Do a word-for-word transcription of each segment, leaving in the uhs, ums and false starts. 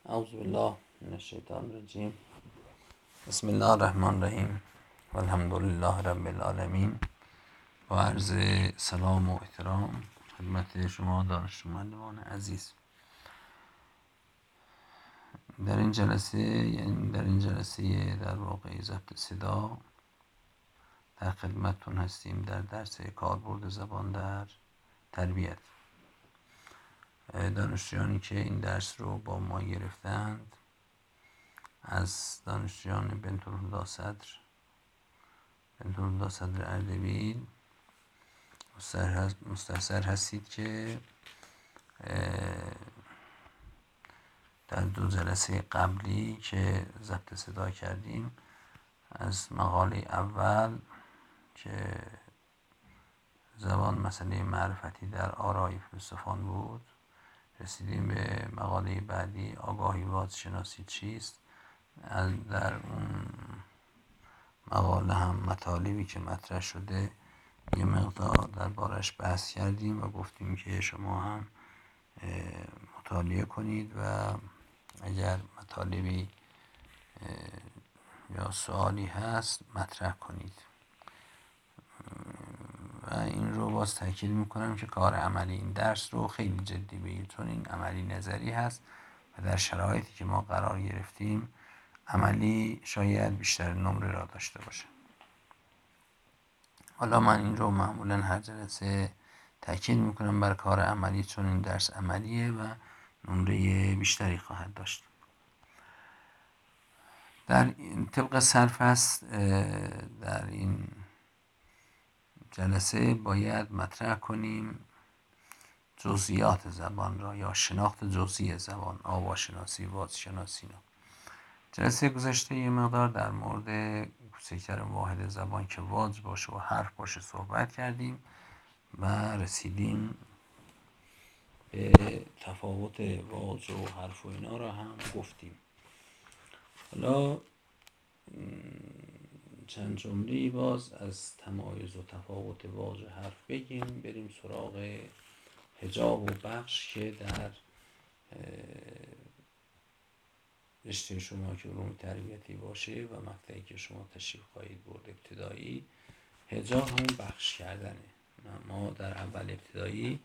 اعوذ بالله من الشیطان الرجیم. بسم الله الرحمن الرحیم و الحمد لله رب العالمین. با عرض سلام و احترام خدمت شما دانشجویان عزیز، در این جلسه یعنی در این جلسه در واقع ضبط صدا در خدمتتون هستیم در درس کاربرد زبان در تربیت. دانشجویانی که این درس رو با ما گرفتند از دانشجویان بنتالهدی صدر بنتالهدی صدر اردبیل مستحضر هستید که در دو جلسه قبلی که ضبط صدا کردیم از مقاله اول که زبان مسئله معرفتی در آرای فیلسوفان بود رسیدیم به مقاله بعدی آگاهی بازشناسی چیست. در اون مقاله هم مطالبی که مطرح شده یه مقدار دربارش بحث کردیم و گفتیم که شما هم مطالعه کنید و اگر مطالبی یا سوالی هست مطرح کنید. و این رو باز تاکید میکنم که کار عملی این درس رو خیلی جدی بگیرید، چون این عملی نظری هست و در شرایطی که ما قرار گرفتیم عملی شاید بیشتر نمره را داشته باشه. حالا من این رو معمولا هر جلسه تاکید میکنم بر کار عملی، چون این درس عملیه و نمره بیشتری خواهد داشت. در طبق سرفصل در این جلسه باید مطرح کنیم جزئیات زبان را یا شناخت جزئی زبان، آواشناسی، واژشناسی. جلسه گذشته یه مقدار در مورد کوچکترین واحد زبان که واژ باشه و حرف باشه صحبت کردیم و رسیدیم به تفاوت واژ و حرف و اینا را هم گفتیم. حالا چند جمله باز از تمایز و تفاوت واژ و حرف بگیم، بریم سراغ حجاب و بخش که در رشته شما که علوم تربیتی باشه و مقطعی که شما تشریف خواهید برد ابتدایی، حجاب همون بخش کردنه. ما در اول ابتدایی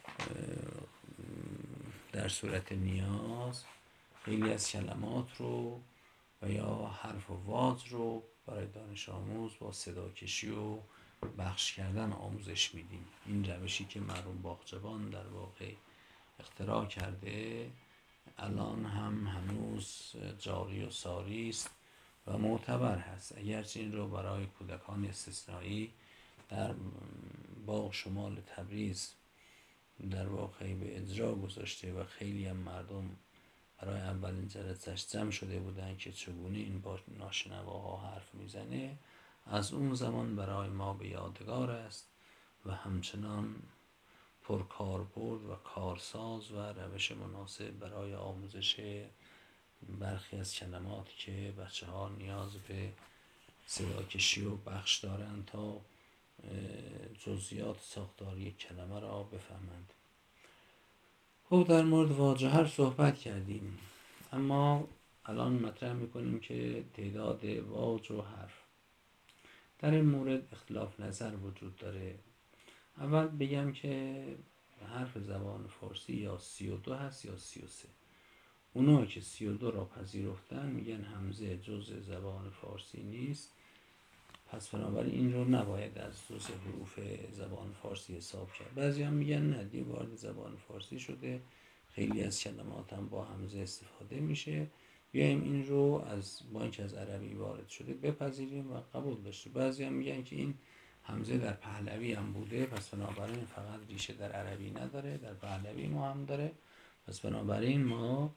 در صورت نیاز خیلی از کلمات رو و یا حرف و واژ رو برای دانش آموز با صدا کشی و بخش کردن آموزش میدیم. این روشی که مرحوم باغچبان در واقع اختراع کرده الان هم هنوز جاری و ساری است و معتبر هست، اگرچه این رو برای کودکان استثنایی در باغ شمال تبریز در واقع به اجرا گذاشته و خیلی هم مردم برای اولین جلسه‌اش جمع شده بودن که چگونه این با ناشنواها حرف میزنه. از اون زمان برای ما به یادگار است و همچنان پرکاربرد و کارساز و روش مناسب برای آموزش برخی از کلمات که بچه ها نیاز به صدا کشی و بخش دارند تا جزئیات ساختاری کلمه را بفهمند. خب در مورد واژه حرف صحبت کردیم، اما الان مطرح میکنیم که تعداد واژ و حرف در این مورد اختلاف نظر وجود داره. اول بگم که حرف زبان فارسی یا سی و دو هست یا سی و سه. اونایی که سی و دو را پذیرفتن میگن همزه جزء زبان فارسی نیست، پس بنابراین این رو نباید از جزء حروف زبان فارسی حساب کرد. بعضی هم میگن نه، دیگه وارد زبان فارسی شده، خیلی از کلمات هم با همزه استفاده میشه، بیایم این رو از با اینکه از عربی وارد شده بپذیریم و قبول داشته. بعضی هم میگن که این همزه در پهلوی هم بوده، پس بنابراین فقط ریشه در عربی نداره، در پهلوی ما هم داره، پس بنابراین ما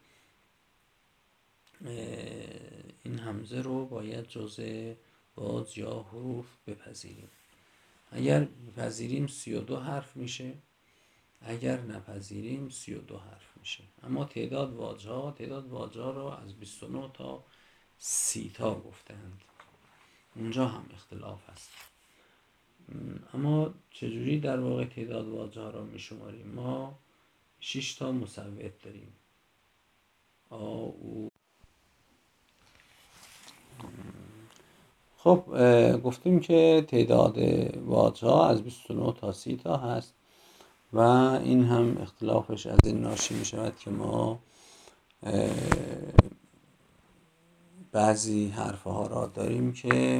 این همزه رو باید جزء واژ یا حروف بپذیریم. اگر بپذیریم سی و دو حرف میشه، اگر نپذیریم سی و دو حرف میشه. اما تعداد واژه ها تعداد واژه ها را از بیست و نه تا سی تا گفتند، اونجا هم اختلاف هست. اما چجوری در واقع تعداد واژه ها را میشماریم؟ ما شش تا مصوت داریم. آ او. خب گفتیم که تعداد واژه ها از بیست و نه تا سی تا هست و این هم اختلافش از این ناشی می شود که ما بعضی حرف ها را داریم که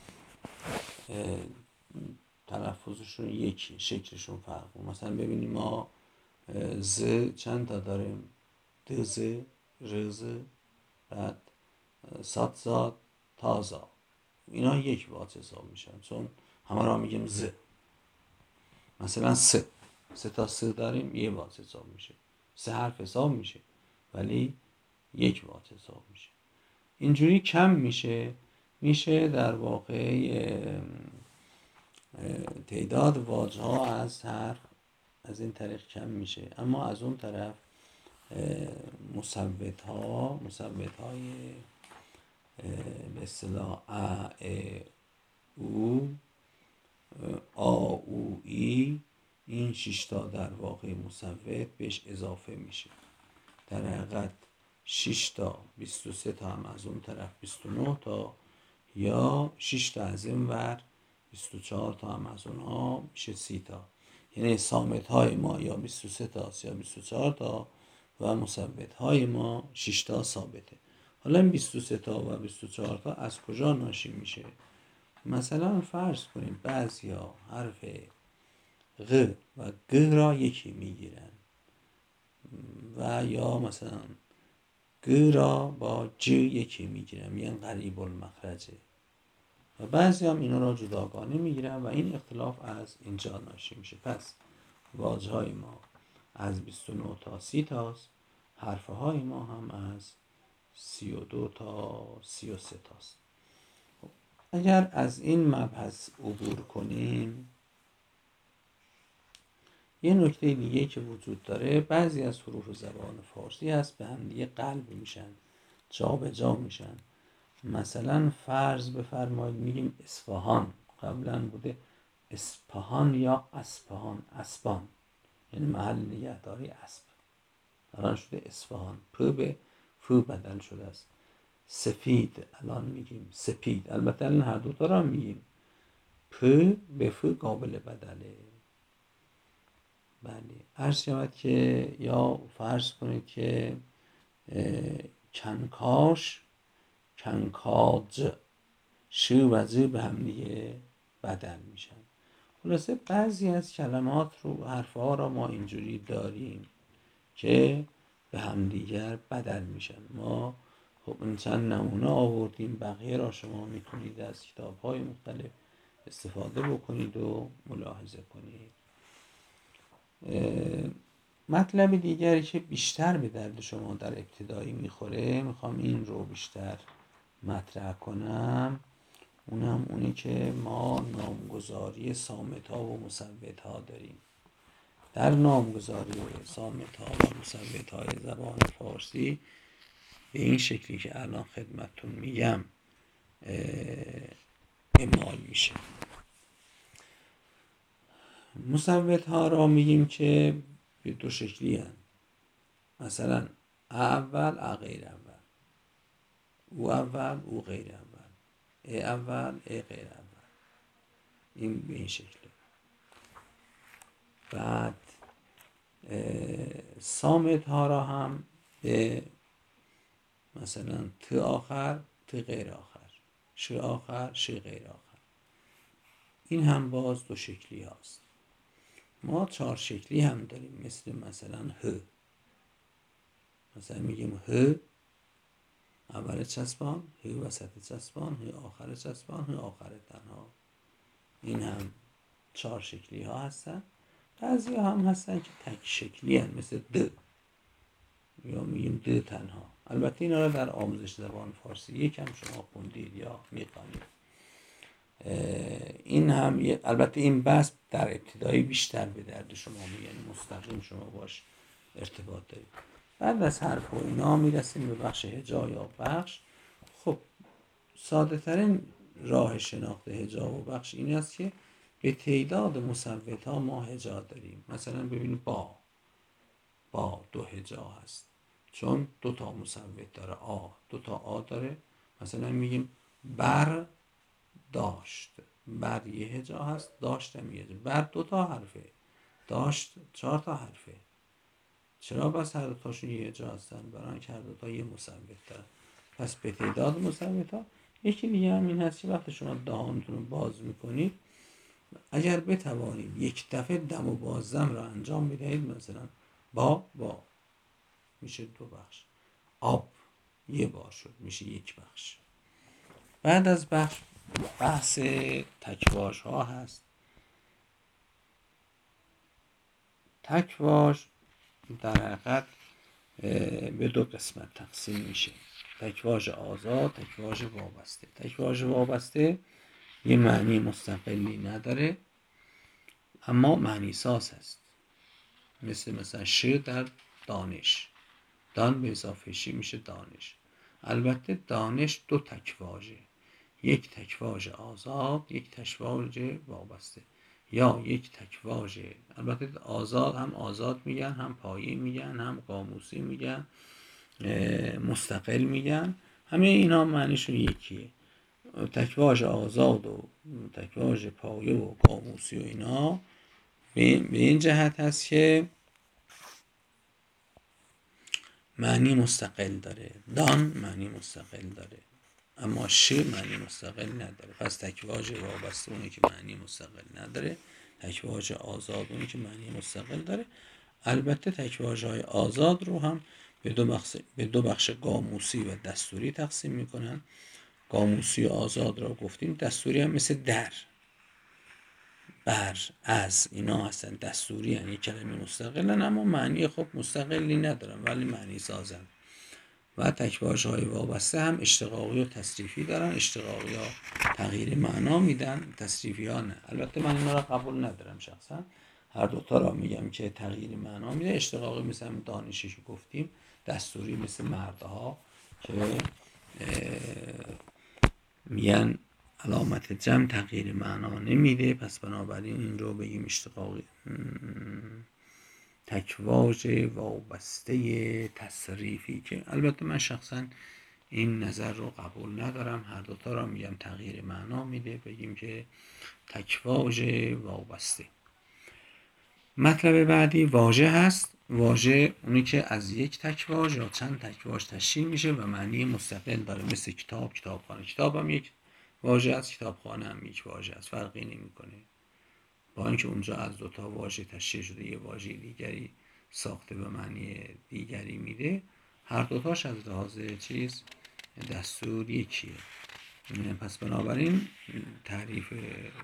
تلفظشون یکی، شکلشون فرق. مثلا ببینیم ما ز چند تا داریم؟ دز، رز، بعد ساتزاد، تازا. اینا یک واژه حساب میشن چون همه را میگیم ز. مثلا سه سه تا سه داریم، یه واژه حساب میشه، سه حرف حساب میشه ولی یک واژه حساب میشه. اینجوری کم میشه میشه در واقع تعداد واژه ها از حرف از این طریق کم میشه. اما از اون طرف مثبت ها مثبت های به اصطلاح ا ا او آ او ای، این شش تا در واقع مثبت بهش اضافه میشه. در حقیقت شش تا بیست و سه تا هم از اون طرف بیست و نه تا، یا شش تا از این ور بیست و چهار تا هم از اونها میشه سی تا. یعنی صامت های ما یا بیست و سه تا یا بیست و چهار تا و مثبت های ما شش تا ثابته. حالا این بیست و سه تا و بیست و چهار تا از کجا ناشی میشه؟ مثلا فرض کنیم بعضیا حرف غ و گ را یکی میگیرن و یا مثلا گ را با ج یکی میگیرن، میگن قریب المخرجه، و بعضی هم اینا را جداگانه میگیرن و این اختلاف از اینجا ناشی میشه. پس واژه های ما از بیست و نه تا سی تاست، حرف های ما هم از سی و دو تا سی و سه تاست. اگر از این مبحث عبور کنیم، یه نکته دیگه که وجود داره، بعضی از حروف زبان فارسی هست به هم دیگه قلب میشن، جا به جا میشن. مثلا فرض بفرمایید میگیم اصفهان، قبلا بوده اصفهان یا اسپهان، اسبان یعنی محل نگهداری اسب، الان شده اصفهان. پ به ف بدل شده است. سفید الان میگیم سپید، البته الان هر دو تا را میگیم، پ به ف قابل بدله. بله، عرض شود که یا فرض کنید که کنکاش، کنکاج، ش و ز به هم دیگه بدل میشن. خلاصه بعضی از کلمات رو، حرف ها را ما اینجوری داریم که به هم دیگر بدل میشن. ما خب این چند نمونه آوردیم، بقیه را شما میتونید از کتاب های مختلف استفاده بکنید و ملاحظه کنید. مطلب دیگری که بیشتر به درد شما در ابتدایی میخوره، میخوام این رو بیشتر مطرح کنم، اونم اونی که ما نامگذاری صامت ها و مثبت ها داریم. در نامگذاری صامت ها و مثبت های زبان فارسی به این شکلی که الان خدمتتون میگم اعمال میشه. مثبت ها را میگیم که به دو شکلی هست. مثلا اول، ا غیر اول، او اول، او غیر اول، ای اول، ای غیر اول. این به این شکله. بعد صامت ها را هم به مثلا ت آخر، ت غیر آخر، ش آخر، ش غیر آخر. این هم باز دو شکلی هست. ما چهار شکلی هم داریم، مثل مثلا ه. مثلا میگیم ه اول چسبان، ه وسط چسبان، ه آخر چسبان، ه آخر تنها. این هم چهار شکلی ها هستن. بعضی هم هستن که تک شکلی هستن، مثل د، یا میگیم د تنها. البته اینا رو در آموزش زبان فارسی یکم شما خوندید یا میخوانید. این هم البته این بحث در ابتدایی بیشتر به درد شما میاد، یعنی مستقیم شما باش ارتباط دارید. بعد از حرف و اینا میرسیم به بخش هجا یا بخش. خب ساده ترین راه شناخت هجا و بخش این است که به تعداد مثبت ها ما هجا داریم. مثلا ببینید با با دو هجا هست، چون دو تا مصوت داره، آ دو تا آ داره. مثلا میگیم بر داشت، بر یه هجا هست، داشتم یه هجا. بر دو تا حرفه، داشت چهار تا حرفه. چرا بس هر دوتاشون یه هجا هستن؟ برای اینکه هر دوتا یه مصوت دارن. پس به تعداد مصوت ها. یکی دیگه هم این هست که وقتی شما دهانتون رو باز میکنید، اگر بتوانید یک دفعه دم و بازدم را انجام بدهید، مثلا با با میشه دو بخش، آب یه بار شد میشه یک بخش. بعد از بخش بحث تکواژ ها هست. تکواژ در حقیقت به دو قسمت تقسیم میشه: تکواژ آزاد، تکواژ وابسته. تکواژ وابسته یه معنی مستقلی نداره اما معنی ساز هست، مثل مثلا ش در دانش، دان به اضافه شی میشه دانش. البته دانش دو تکواژه، یک تکواژ آزاد، یک تکواژ وابسته، یا یک تکواژ، البته آزاد هم آزاد میگن، هم پایه میگن، هم قاموسی میگن، مستقل میگن، همه اینا معنیشون یکیه. تکواژ آزاد و تکواژ پایه و قاموسی و اینا به این جهت هست که معنی مستقل داره. دان معنی مستقل داره اما ش معنی مستقل نداره. پس تکواژ وابسته اونی که معنی مستقل نداره، تکواژ آزاد اونی که معنی مستقل داره. البته تکواژ های آزاد رو هم به دو بخش به دو بخش قاموسی و دستوری تقسیم میکنن. قاموسی آزاد رو گفتیم، دستوری هم مثل در، بر، از، اینا هستن دستوری، یعنی کلمه مستقلن اما معنی خب مستقلی ندارن ولی معنی سازن. و تکواژ های وابسته هم اشتقاقی و تصریفی دارن. اشتقاقی ها تغییر معنا میدن، تصریفی ها نه. البته من اینا را قبول ندارم شخصا، هر دوتا را میگم که تغییر معنا میده. اشتقاقی مثل دانشی که گفتیم، دستوری مثل مردها که میگن علامت جمع تغییر معنا نمیده، پس بنابراین این رو بگیم اشتقاقی. تکواژ وابسته تصریفی که البته من شخصا این نظر رو قبول ندارم، هر دوتا رو میگم تغییر معنا میده، بگیم که تکواژ وابسته. مطلب بعدی واژه هست. واژه اونی که از یک تکواژ یا چند تکواژ تشکیل میشه و معنی مستقل داره، مثل کتاب، کتابخانه. کتاب هم یک واژه است، کتابخانه هم یک واژه است، فرقی نمیکنه. با اینکه اونجا از دو تا واژه تشکیل شده یه واژه دیگری ساخته به معنی دیگری میده، هر دوتاش از لحاظ چیز دستور یکیه. پس بنابراین تعریف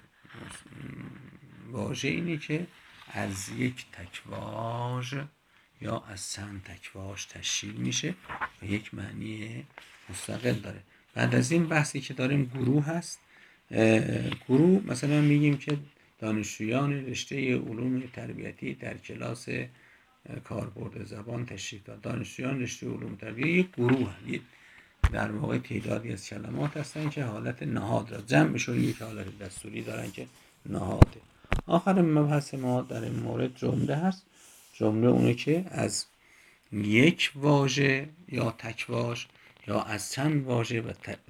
واژه اینه که از یک تکواژ یا از چند تکواژ تشکیل میشه و یک معنی مستقل داره. بعد از این بحثی که داریم گروه هست. گروه مثلا میگیم که دانشجویان رشته علوم تربیتی در کلاس کاربرد زبان تشریف داد. دانشجویان رشته علوم تربیتی یک گروه هست، در واقع تعدادی از کلمات هستن که حالت نهاد را جمع میشون، یک حالت دستوری دارن که نهاده. آخر مبحث ما در این مورد جمله هست. جمله اونه که از یک واژه یا تکواژ یا از چند واژه و ت...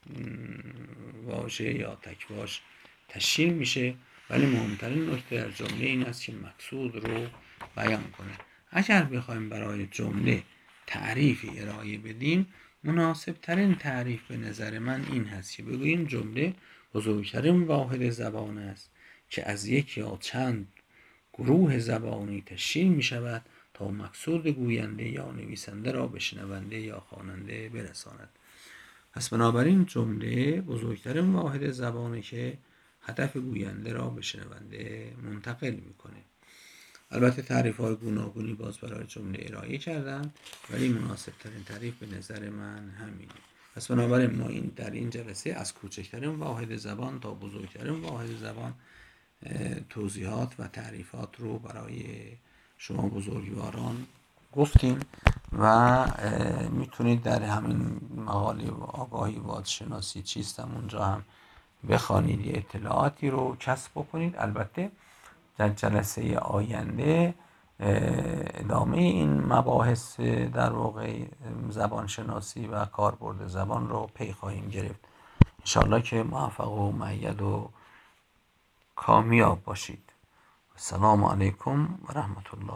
واژه یا تکواژ تشکیل میشه، ولی مهمترین نکته در جمله این است که مقصود رو بیان کنه. اگر بخوایم برای جمله تعریفی ارائه بدیم، مناسب ترین تعریف به نظر من این هست که بگوییم جمله بزرگترین واحد زبان است که از یک یا چند گروه زبانی تشکیل می شود تا مقصود گوینده یا نویسنده را به شنونده یا خواننده برساند. پس بنابراین جمله بزرگترین واحد زبانی که هدف گوینده را به شنونده منتقل میکنه. البته تعریف های گوناگونی باز برای جمله ارائه کردن، ولی مناسب ترین تعریف به نظر من همینه. پس بنابراین ما این در این جلسه از کوچکترین واحد زبان تا بزرگترین واحد زبان توضیحات و تعریفات رو برای شما بزرگواران گفتیم و میتونید در همین مقاله آگاهی واجشناسی چیست هم اونجا هم بخوانید، یه اطلاعاتی رو کسب بکنید. البته در جلسه آینده ادامه این مباحث در واقع زبان شناسی و کاربرد زبان رو پی خواهیم گرفت. انشالله که موفق و مؤید و کامیاب باشید. السلام علیکم و رحمت الله.